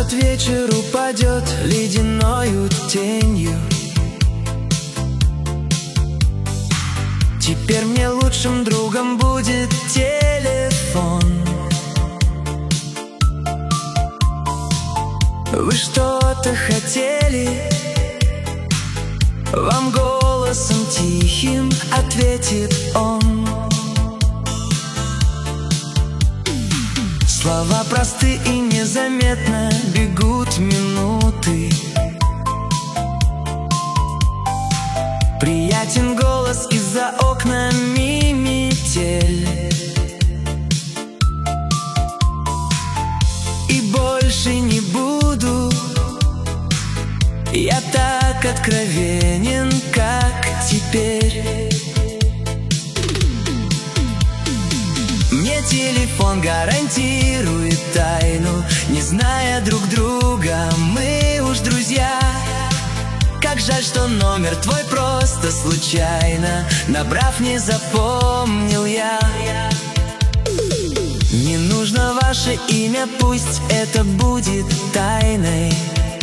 город вечер упадет ледяною тенью. Теперь мне лучшим другом будет телефон. Вы что-то хотели? Вам голосом тихим ответит он. Слова просты и незаметно бегут минуты. Приятен голос, и за окнами метель. И больше не буду я так откровенен, как теперь. Мне телефон гарантирует тайну. Не зная друг друга, мы уж друзья. Как жаль, что номер твой просто случайно, набрав, не запомнил я. Не нужно ваше имя, пусть это будет тайной.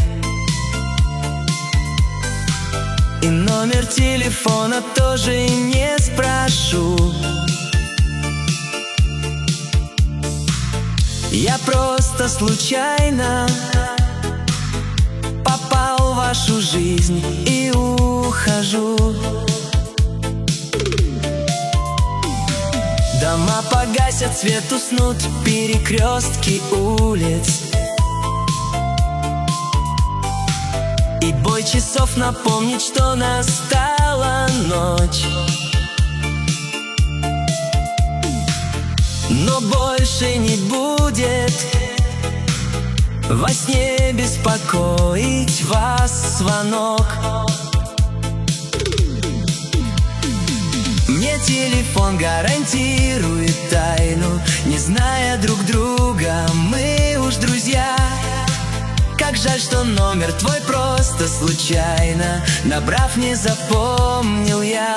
И номер телефона тоже не спрошу. Я просто случайно попал в вашу жизнь и ухожу. Дома погасят, свет уснут, перекрестки улиц. И бой часов напомнит, что настала ночь. Но больше не будет во сне беспокоить вас звонок. Мне телефон гарантирует тайну. Не зная друг друга, мы уж друзья. Как жаль, что номер твой просто случайно, набрав, не запомнил я.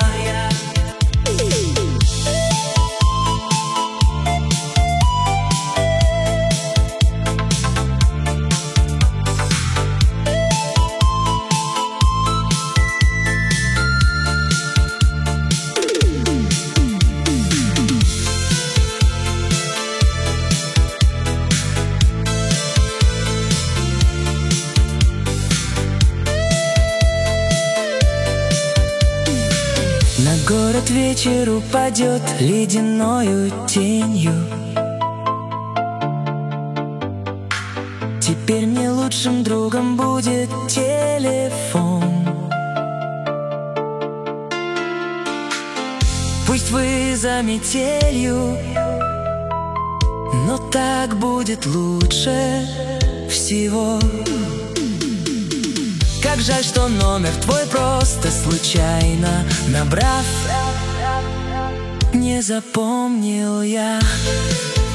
На город вечер упадет ледяною тенью. Теперь мне лучшим другом будет телефон. Пусть вы за метелью, но так будет лучше всего. Как жаль, что номер твой просто случайно, набрав, не запомнил я.